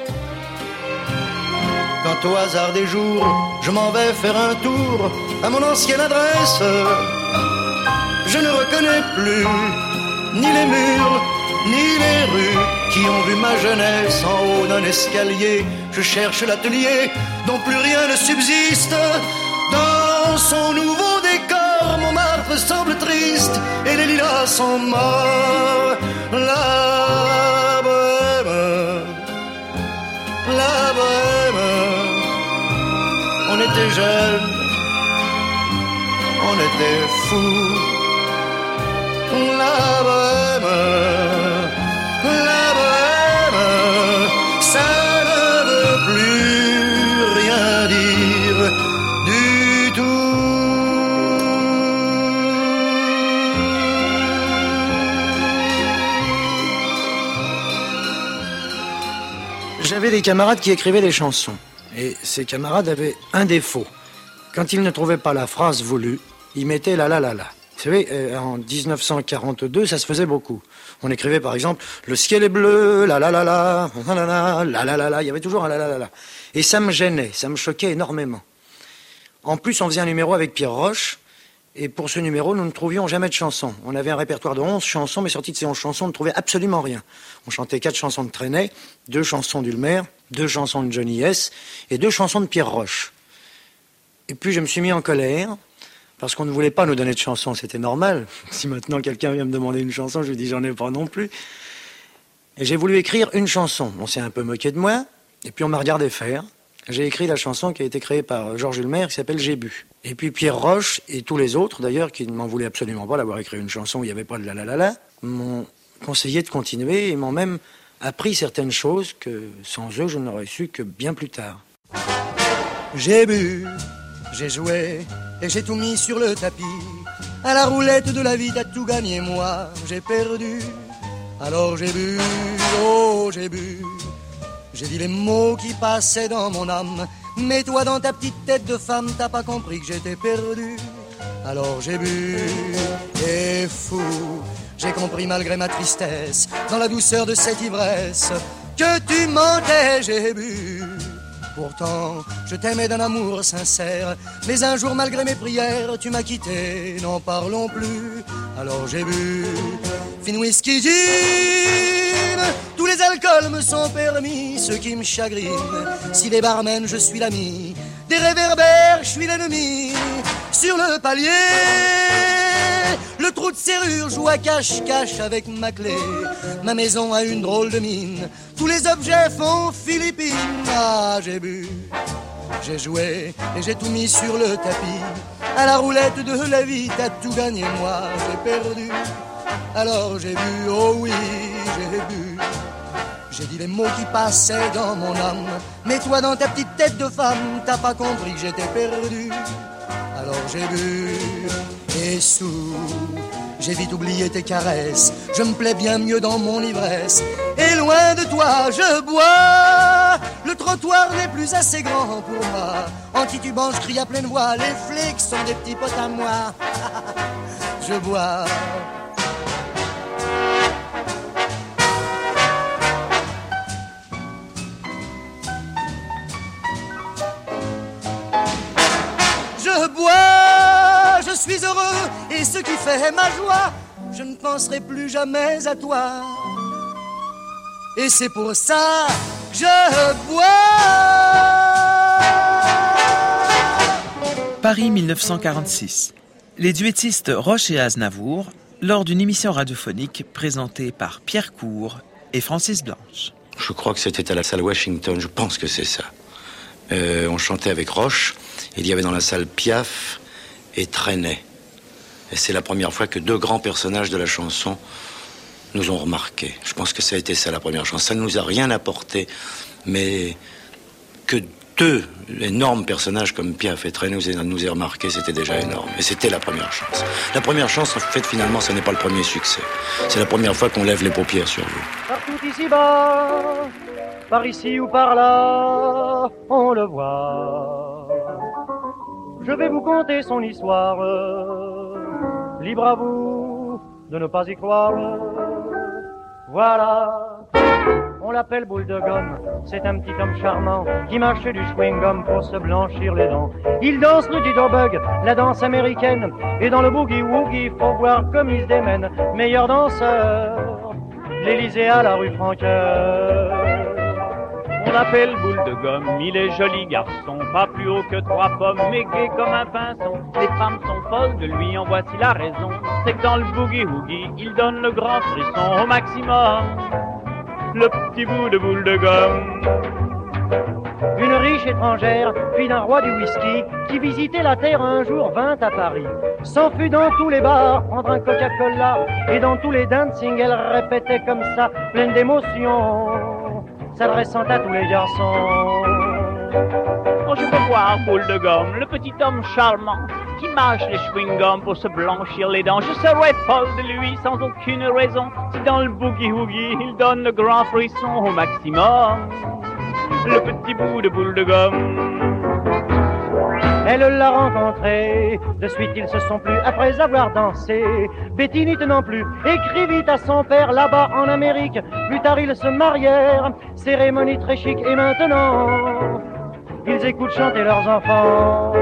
S1: Quand au hasard des jours, je m'en vais faire un tour à mon ancienne adresse, je ne reconnais plus ni les murs, ni les rues qui ont vu ma jeunesse en haut d'un escalier. Je cherche l'atelier dont plus rien ne subsiste. Dans son nouveau décor, mon marbre semble triste et les lilas sont morts. La bohème, la bohème, on était jeunes, on était fous. La bohème, la bohème, ça ne veut plus rien dire du tout.
S16: J'avais des camarades qui écrivaient des chansons. Et ces camarades avaient un défaut. Quand ils ne trouvaient pas la phrase voulue, ils mettaient la la la la. Vous savez, en dix-neuf cent quarante-deux, ça se faisait beaucoup. On écrivait par exemple « Le ciel est bleu, la la la la, la la la, la la la la ». Il y avait toujours un la la la la. Et ça me gênait, ça me choquait énormément. En plus, on faisait un numéro avec Pierre Roche. Et pour ce numéro, nous ne trouvions jamais de chansons. On avait un répertoire de onze chansons, mais sorti de ces onze chansons, on ne trouvait absolument rien. On chantait quatre chansons de Trenet, deux chansons d'Ulmer, deux chansons de Johnny S. et deux chansons de Pierre Roche. Et puis je me suis mis en colère, parce qu'on ne voulait pas nous donner de chansons, c'était normal. Si maintenant quelqu'un vient me demander une chanson, je lui dis j'en ai pas non plus. Et j'ai voulu écrire une chanson. On s'est un peu moqué de moi, et puis on m'a regardé faire. J'ai écrit la chanson qui a été créée par Georges Ulmer, qui s'appelle J'ai bu. Et puis Pierre Roche, et tous les autres d'ailleurs, qui ne m'en voulaient absolument pas d'avoir écrit une chanson où il n'y avait pas de la la la la, m'ont conseillé de continuer et m'ont même appris certaines choses que sans eux, je n'aurais su que bien plus tard.
S1: J'ai bu, j'ai joué et j'ai tout mis sur le tapis. À la roulette de la vie, t'as tout gagné, moi j'ai perdu. Alors j'ai bu, oh j'ai bu. J'ai dit les mots qui passaient dans mon âme. Mais toi dans ta petite tête de femme, t'as pas compris que j'étais perdu. Alors j'ai bu, et fou, j'ai compris malgré ma tristesse, dans la douceur de cette ivresse, que tu mentais, j'ai bu. Pourtant, je t'aimais d'un amour sincère, mais un jour, malgré mes prières, tu m'as quitté, n'en parlons plus. Alors j'ai bu, fin whisky gin, tous les alcools me sont permis, ceux qui me chagrinent. Si des barmen, je suis l'ami, des réverbères, je suis l'ennemi. Sur le palier, le trou de serrure joue à cache-cache avec ma clé. Ma maison a une drôle de mine, tous les objets font Philippines. Ah, j'ai bu, j'ai joué et j'ai tout mis sur le tapis. À la roulette de la vie, t'as tout gagné, moi j'ai perdu. Alors j'ai bu, oh oui, j'ai bu. J'ai dit les mots qui passaient dans mon âme. Mais toi dans ta petite tête de femme, t'as pas compris que j'étais perdu. Alors j'ai bu et sous, j'ai vite oublié tes caresses. Je me plais bien mieux dans mon ivresse. Et loin de toi, je bois. Le trottoir n'est plus assez grand pour moi. En titubant, je crie à pleine voix. Les flics sont des petits potes à moi. Je bois. Je bois, je suis heureux, et ce qui fait ma joie, je ne penserai plus jamais à toi. Et c'est pour ça que je bois.
S3: Paris mille neuf cent quarante-six. Les duettistes Roche et Aznavour, lors d'une émission radiophonique présentée par Pierre Cour et Francis Blanche.
S5: Je crois que c'était à la salle Washington, je pense que c'est ça. Euh, on chantait avec Roche. Il y avait dans la salle Piaf et Trenet. Et c'est la première fois que deux grands personnages de la chanson nous ont remarqués. Je pense que ça a été ça la première chanson. Ça ne nous a rien apporté, mais que deux énormes personnages comme Piaf et Trenet nous aient, nous aient remarqués, c'était déjà énorme. Et c'était la première chance. La première chance, en fait, finalement, ce n'est pas le premier succès. C'est la première fois qu'on lève les paupières sur vous.
S21: Partout ici-bas, par ici ou par là, on le voit. Je vais vous conter son histoire, libre à vous de ne pas y croire. Voilà, on l'appelle boule de gomme, c'est un petit homme charmant qui mâche du chewing-gum pour se blanchir les dents. Il danse le jitterbug, la danse américaine, et dans le boogie-woogie, faut voir comme il se démène. Meilleur danseur, l'Élysée à la rue Franqueur.
S9: On l'appelle boule de gomme, il est joli garçon, pas plus haut que trois pommes, mais gai comme un pinson. Les femmes sont folles de lui, en voici la raison, c'est que dans le boogie-woogie, il donne le grand frisson au maximum. Le petit bout de boule de gomme.
S21: Une riche étrangère, fille d'un roi du whisky, qui visitait la terre un jour, vint à Paris. S'enfuit dans tous les bars, prendre un Coca-Cola, et dans tous les dancing, elle répétait comme ça, pleine d'émotion, s'adressant à tous les garçons.
S9: Oh, je peux voir boule de gomme, le petit homme charmant qui mâche les chewing-gums pour se blanchir les dents. Je serais folle de lui sans aucune raison si dans le boogie-woogie il donne le grand frisson au maximum. Le petit bout de boule de gomme.
S21: Elle l'a rencontré, de suite ils se sont plus après avoir dansé. Betty n'y tenant plus, écrivit à son père là-bas en Amérique. Plus tard ils se marièrent, cérémonie très chic. Et maintenant, ils écoutent chanter leurs enfants.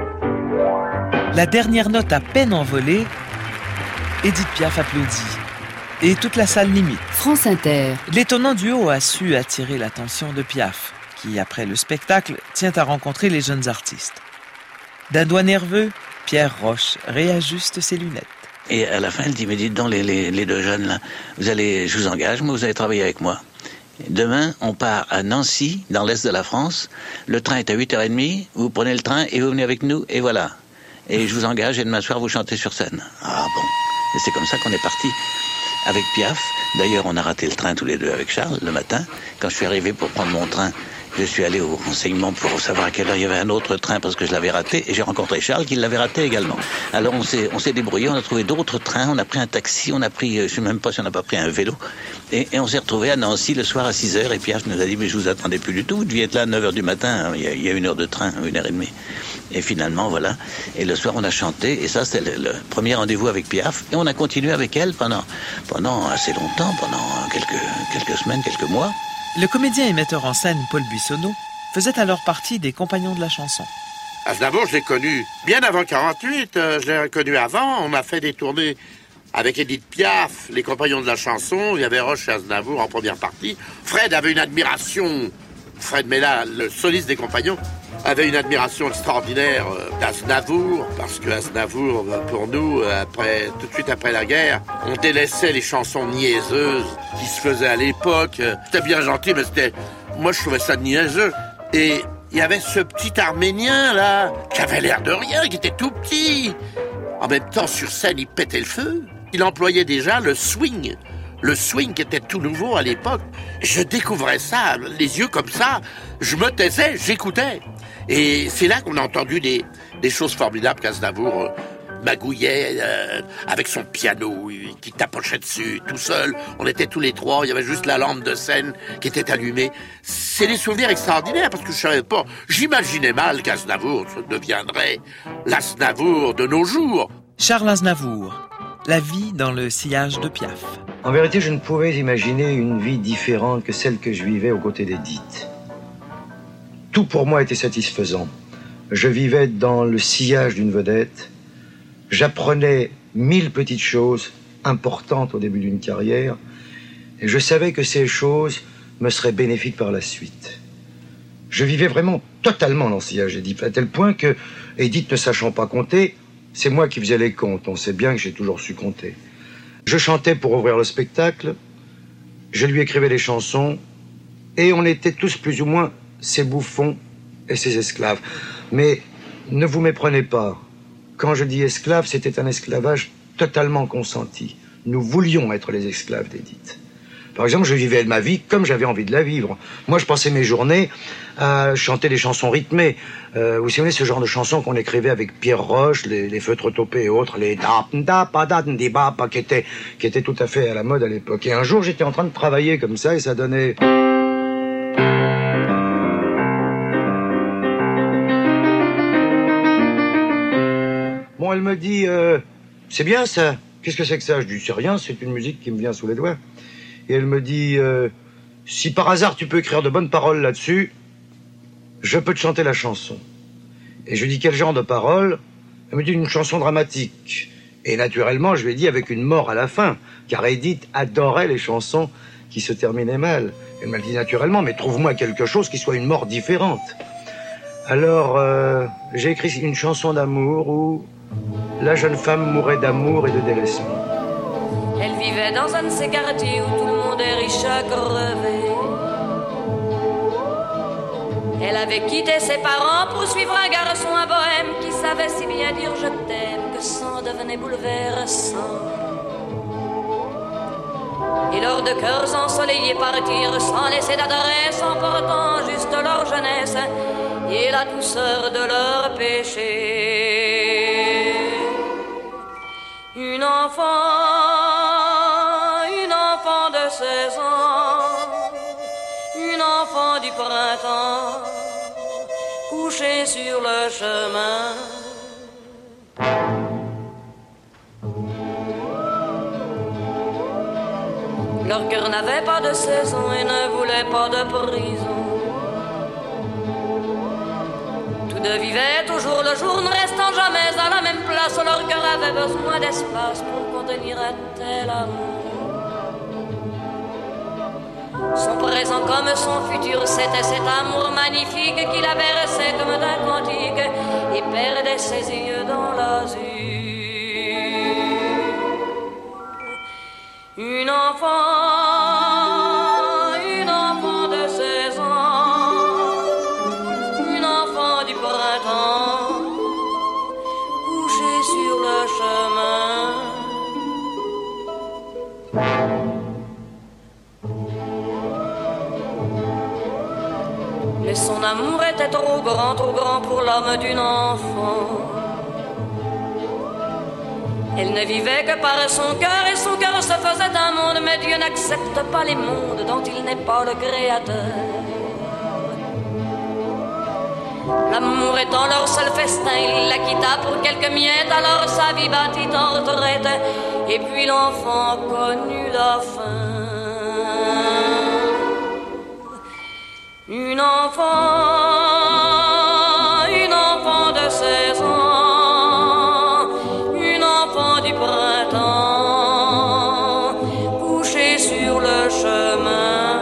S3: La dernière note à peine envolée, Édith Piaf applaudit. Et toute la salle l'imite.
S4: France Inter.
S3: L'étonnant duo a su attirer l'attention de Piaf, qui, après le spectacle, tient à rencontrer les jeunes artistes. D'un doigt nerveux, Pierre Roche réajuste ses lunettes.
S8: Et à la fin, elle dit, mais dites donc, les, les, les deux jeunes, là, vous allez, je vous engage, mais vous allez travailler avec moi. Demain, on part à Nancy, dans l'est de la France. Le train est à huit heures trente, vous prenez le train et vous venez avec nous, et voilà. Et je vous engage, et demain soir, vous chantez sur scène. Ah bon. Et c'est comme ça qu'on est parti avec Piaf. D'ailleurs, on a raté le train tous les deux avec Charles, le matin. Quand je suis arrivé pour prendre mon train, je suis allé au renseignement pour savoir à quelle heure il y avait un autre train parce que je l'avais raté, et j'ai rencontré Charles qui l'avait raté également. Alors on s'est, on s'est débrouillé, on a trouvé d'autres trains, on a pris un taxi, on a pris, je sais même pas si on n'a pas pris un vélo, et, et on s'est retrouvé à Nancy le soir à six heures, et Pierre nous a dit, mais je vous attendais plus du tout, vous deviez être là à neuf heures du matin, il y a, il y a une heure de train, une heure et demie. Et finalement, voilà. Et le soir, on a chanté, et ça, c'était le, le premier rendez-vous avec Piaf, et on a continué avec elle pendant, pendant assez longtemps, pendant quelques, quelques semaines, quelques mois.
S3: Le comédien et metteur en scène Paul Buissonneau faisait alors partie des compagnons de la chanson.
S10: Aznavour, je l'ai connu bien avant quarante-huit, euh, je l'ai connu avant, on a fait des tournées avec Édith Piaf, les compagnons de la chanson, il y avait Roche et Aznavour en première partie. Fred avait une admiration, Fred Mella, le soliste des compagnons, avait une admiration extraordinaire d'Aznavour, parce que Aznavour, pour nous, après, tout de suite après la guerre, on délaissait les chansons niaiseuses qui se faisaient à l'époque. C'était bien gentil, mais c'était... Moi, je trouvais ça niaiseux. Et il y avait ce petit Arménien, là, qui avait l'air de rien, qui était tout petit. En même temps, sur scène, il pétait le feu. Il employait déjà le swing. Le swing qui était tout nouveau à l'époque. Je découvrais ça, les yeux comme ça. Je me taisais, j'écoutais. Et c'est là qu'on a entendu des, des choses formidables qu'Aznavour euh, magouillait euh, avec son piano, qui tapochait dessus, tout seul. On était tous les trois, il y avait juste la lampe de scène qui était allumée. C'est des souvenirs extraordinaires, parce que je savais pas, j'imaginais mal qu'Aznavour deviendrait l'Aznavour de nos jours.
S3: Charles Aznavour, la vie dans le sillage de Piaf.
S23: En vérité, je ne pouvais imaginer une vie différente que celle que je vivais aux côtés d'Édith. Tout pour moi était satisfaisant. Je vivais dans le sillage d'une vedette. J'apprenais mille petites choses importantes au début d'une carrière et je savais que ces choses me seraient bénéfiques par la suite. Je vivais vraiment totalement dans le sillage d'Édith, à tel point que, Édith ne sachant pas compter, c'est moi qui faisais les comptes. On sait bien que j'ai toujours su compter. Je chantais pour ouvrir le spectacle, je lui écrivais des chansons et on était tous plus ou moins ses bouffons et ses esclaves. Mais ne vous méprenez pas. Quand je dis esclave, c'était un esclavage totalement consenti. Nous voulions être les esclaves d'Édith. Par exemple, je vivais ma vie comme j'avais envie de la vivre. Moi, je passais mes journées à chanter des chansons rythmées. Euh, vous savez, ce genre de chansons qu'on écrivait avec Pierre Roche, les, les Feutres Topés et autres, les qui étaient, qui étaient tout à fait à la mode à l'époque. Et un jour, j'étais en train de travailler comme ça et ça donnait... Bon, elle me dit, euh, c'est bien ça. Qu'est-ce que c'est que ça? Je dis, c'est rien, c'est une musique qui me vient sous les doigts. Et elle me dit, euh, si par hasard tu peux écrire de bonnes paroles là-dessus, je peux te chanter la chanson. Et je lui dis, quel genre de paroles? Elle me dit, une chanson dramatique. Et naturellement, je lui ai dit, avec une mort à la fin, car Édith adorait les chansons qui se terminaient mal. Elle m'a dit, naturellement, mais trouve-moi quelque chose qui soit une mort différente. Alors, euh, j'ai écrit une chanson d'amour où la jeune femme mourait d'amour et de délaissement.
S13: Elle vivait dans un de ces quartiers où tout le monde est riche à crever. Elle avait quitté ses parents pour suivre un garçon à bohème qui savait si bien dire je t'aime que sang devenait bouleversant. Et leurs deux cœurs ensoleillés partirent sans laisser d'adresse, emportant juste leur jeunesse et la douceur de leur péché. Une enfant, une enfant de seize ans, une enfant du printemps, couchée sur le chemin. Leur cœur n'avait pas de saison et ne voulait pas de prison. Tous deux vivaient toujours le jour, ne restant jamais à la même place. Leur cœur avait besoin d'espace pour contenir un tel amour. Son présent comme son futur, c'était cet amour magnifique qu'il avait versé comme d'un cantique et perdait ses yeux dans l'azur. Une enfant, une enfant de seize ans, une enfant du printemps, couchée sur le chemin. Mais son amour était trop grand, trop grand pour l'homme d'une enfant. Elle ne vivait que par son cœur et son cœur se faisait un monde. Mais Dieu n'accepte pas les mondes dont il n'est pas le créateur. L'amour étant leur seul festin, il la quitta pour quelques miettes. Alors sa vie battit en retraite et puis l'enfant connut la fin. Une enfant, une enfant de seize ans, une enfant du printemps, couchée sur le chemin,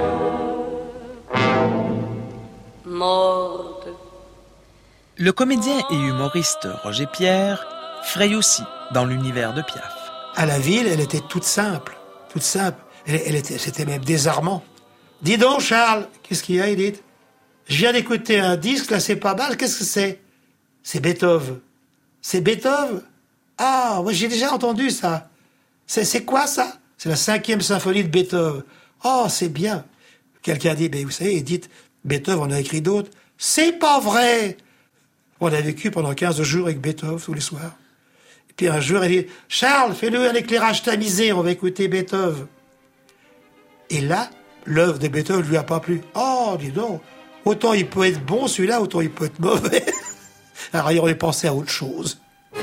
S13: morte.
S3: Le comédien et humoriste Roger Pierre fraye aussi dans l'univers de Piaf.
S14: À la ville, elle était toute simple, toute simple. Elle, elle était, c'était même désarmant. Dis donc, Charles, qu'est-ce qu'il y a, Edith? Je viens d'écouter un disque, là, c'est pas mal. Qu'est-ce que c'est? C'est Beethoven. C'est Beethoven? Ah, moi, j'ai déjà entendu ça. C'est, c'est quoi, ça? C'est la cinquième symphonie de Beethoven. Oh, c'est bien. Quelqu'un a dit, ben, vous savez, Edith, Beethoven en a écrit d'autres. C'est pas vrai. On a vécu pendant quinze jours avec Beethoven tous les soirs. Et puis un jour, elle dit « Charles, fais-nous un éclairage tamisé, on va écouter Beethoven. » Et là, l'œuvre de Beethoven lui a pas plu. « Oh, dis donc, autant il peut être bon celui-là, autant il peut être mauvais. » Alors il aurait pensé à autre chose.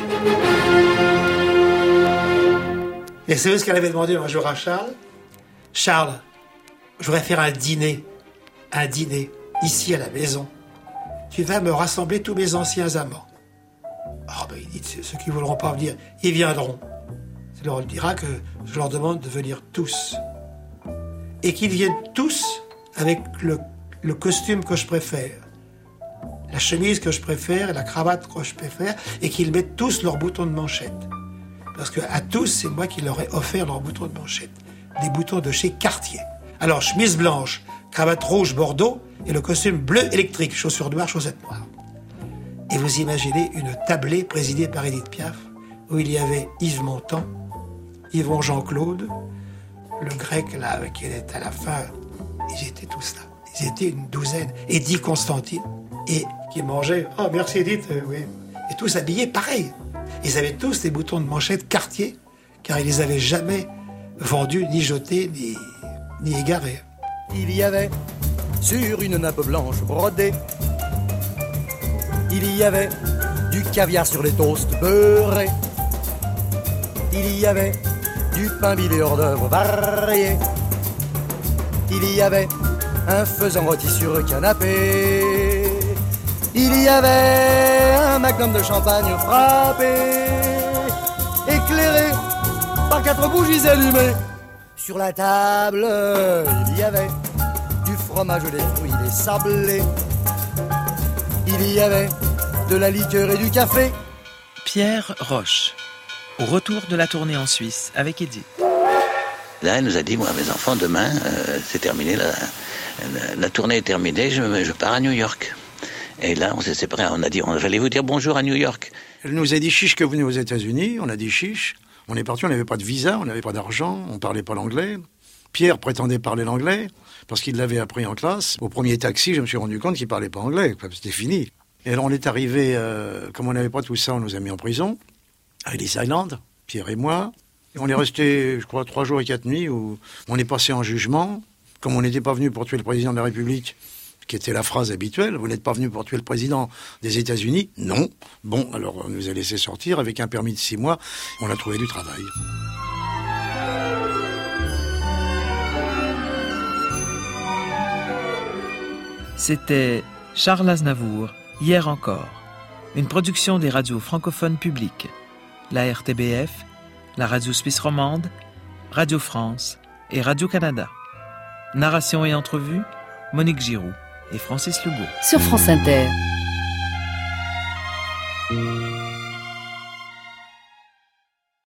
S14: Et c'est ce qu'elle avait demandé un jour à Charles. « Charles, je voudrais faire un dîner, un dîner, ici à la maison. Tu vas me rassembler tous mes anciens amants. » Ah ben il dit, ceux qui ne voudront pas venir, ils viendront. Alors on dira que je leur demande de venir tous. Et qu'ils viennent tous avec le, le costume que je préfère, la chemise que je préfère, la cravate que je préfère, et qu'ils mettent tous leurs boutons de manchette. Parce qu'à tous, c'est moi qui leur ai offert leurs boutons de manchette. Des boutons de chez Cartier. Alors, chemise blanche, cravate rouge bordeaux, et le costume bleu électrique, chaussures noires, chaussettes noires. Et vous imaginez une tablée présidée par Édith Piaf, où il y avait Yves Montand, Yvon Jean-Claude, le grec, là, qui était à la fin, ils étaient tous là. Ils étaient une douzaine. Edith Constantine, et qui mangeaient, oh merci Edith, euh, oui. Et tous habillés pareil. Ils avaient tous des boutons de manchette Cartier, car ils les avaient jamais vendus, ni jetés, ni, ni égarés.
S11: Il y avait sur une nappe blanche brodée, il y avait du caviar sur les toasts beurrés, il y avait du pain bilé hors d'œuvre varié, il y avait un faisan rôti sur le canapé, il y avait un magnum de champagne frappé, éclairé par quatre bougies allumées. Sur la table, il y avait du fromage, des fruits, des sablés. Il y avait de la liqueur et du café.
S3: Pierre Roche, au retour de la tournée en Suisse avec Edith.
S8: Là, elle nous a dit, moi, mes enfants, demain, euh, c'est terminé, la, la, la tournée est terminée, je, je pars à New York. Et là, on s'est séparés, on a dit, on allait vous dire bonjour à New York.
S5: Elle nous a dit chiche que vous venez aux États-Unis, on a dit chiche. On est parti, on n'avait pas de visa, on n'avait pas d'argent, on ne parlait pas l'anglais. Pierre prétendait parler l'anglais, parce qu'il l'avait appris en classe. Au premier taxi, je me suis rendu compte qu'il ne parlait pas anglais, c'était fini. Et alors on est arrivé, euh, comme on n'avait pas tout ça, on nous a mis en prison, à Ellis Island, Pierre et moi. Et on est resté, je crois, trois jours et quatre nuits, où on est passé en jugement. Comme on n'était pas venu pour tuer le président de la République, qui était la phrase habituelle, vous n'êtes pas venu pour tuer le président des États-Unis? Non. Bon, alors on nous a laissé sortir avec un permis de six mois, on a trouvé du travail.
S3: C'était Charles Aznavour, Hier encore, une production des radios francophones publiques, la R T B F, la radio suisse romande, Radio France et Radio-Canada. Narration et entrevue, Monique Giroux et Francis Legault.
S4: Sur France Inter.
S3: Thank you.